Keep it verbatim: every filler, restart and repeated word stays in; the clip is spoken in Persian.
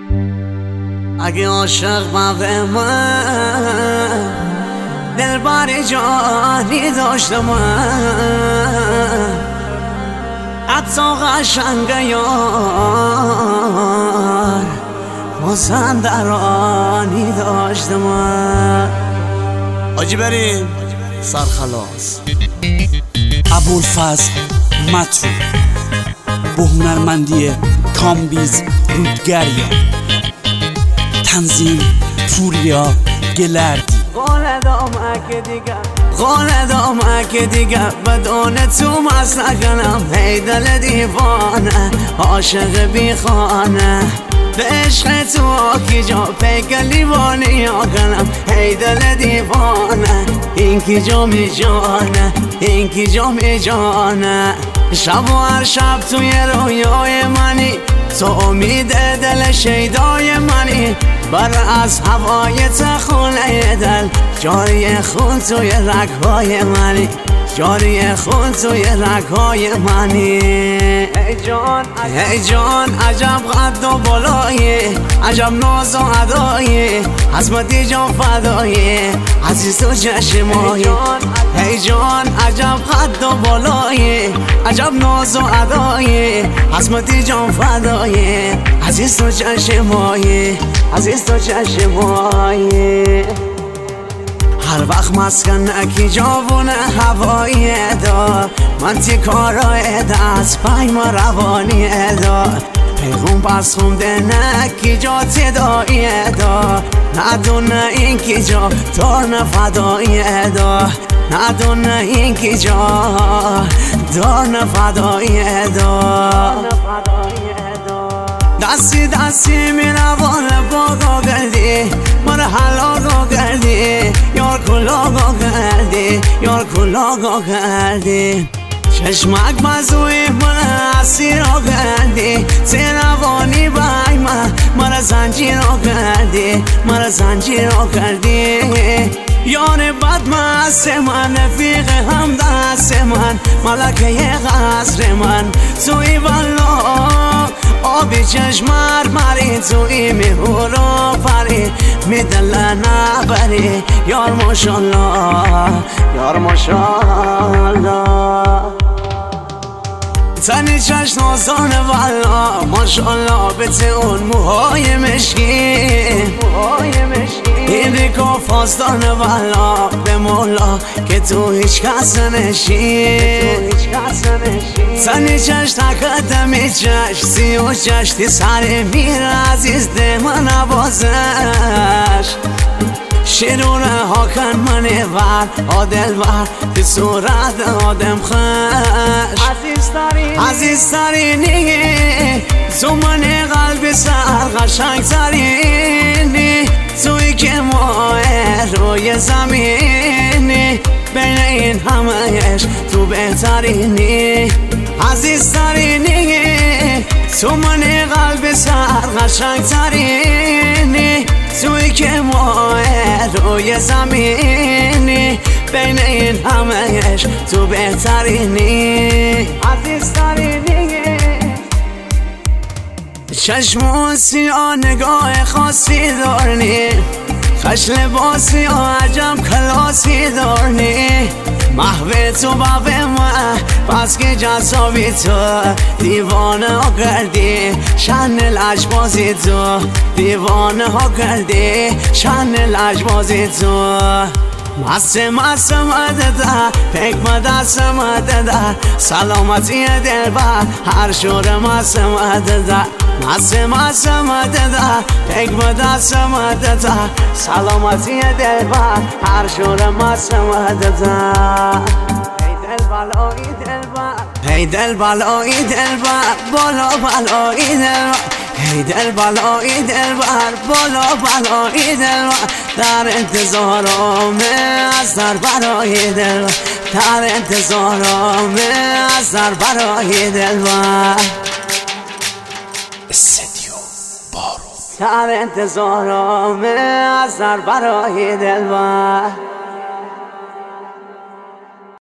اگه عاشق به من دلبر جانی داشته من، حتی قشنگ یار مازندرانی داشته من. آجی بریم سرخلاص. ابوالفضل مطرود با هنرمندی کامبیز رودگریا، تنظیم پوریا گلردی. قول دامک دیگر قول دامک دیگر بدون تو مست نکنم، هی دل دیوانه عاشق بی خانه، به عشق تو آکی جا پیک لیوانی آکنم، هی دل دیوانه این کی جا می جانه این کی جا می جانه. شب و هر شب توی رویای منی، تو امید دل شیدای منی، بر از هوای تخونه دل جاری خون توی رگهای منی، جاری خون توی رگهای منی. ای جان ای جان عجب قد و بالایی، عجب ناز و ادایی، عظمتی جان فدایی، عزیز تو چشمایی. ای جان عجب قد و بالایی، عجب ناز و ادایی، عظمتی جان فدایی، عزیز تو چشمایی، عزیز تو چشمایی. هر وقت مسکن اکی جاونه هوایی دا، من تی کارای دست پای ما روانی دا، پیغم پس خونده نکی جا تدایی دا، ندونه این کی جا دار فدایی دا، ندونه این کی جا دار فدایی دا. دستی دستی می روان باگا گردی، من حلاگا گردی، یار کلاگا گردی، یار کلاگا گردی. چشمک مزوی من اسیرا گردی، سیروانی بای من من زنجیرا گردی، من زنجیرا گردی. یار بد مست من رفیق هم دست من، ملکه قصر من توی والا، آبی چشم مرمری توی میهورا پری، میدل نبری یار ماشالله یار ماشالله. تنی چشم نازان والا ماشالله، بته اون موهای مشکی، این ریکا فاستان والا به مولا که تو هیچ کس نشی. تنی چشم تقدمی چشم سی و چشتی سر میر عزیز ده من نوازش، شیرون هاکن منی ور آدل ور تی صورت آدم خش. عزیز ترینی تو من قلب سر قشنگ ترینی، توی که ماه روی زمینی، بین این همهش تو بهترینی. عزیز ترینی تو من قلب سر قشنگ ترینی، توی که ماه روی زمینی، بین این همهش تو بهترینی. عزیز ترینی چشم و سیاه نگاه خاصی دارنی، خش لباسی و عجب کلاسی دارنی، محو تو باب من پس که جذابی تو، دیوانه ها کردی شن لجبازی تو، دیوانه ها کردی شن لجبازی تو. مست مست مدده پیک مدست مدده، سلامتی دل بر هر شور مست مدده، مست مست مدده پیک مدست مدده، سلامتی دل بر هر شور مست مدده. ای دل بلایی دل بر بالا بلایی دل بر، ای دل بلایی دل بر بالا بلایی دل بر، در انتظارم از در برای دل بر، در انتظارم از در برای دل بر. استدیو بارو در انتظارم از در برای دل بر.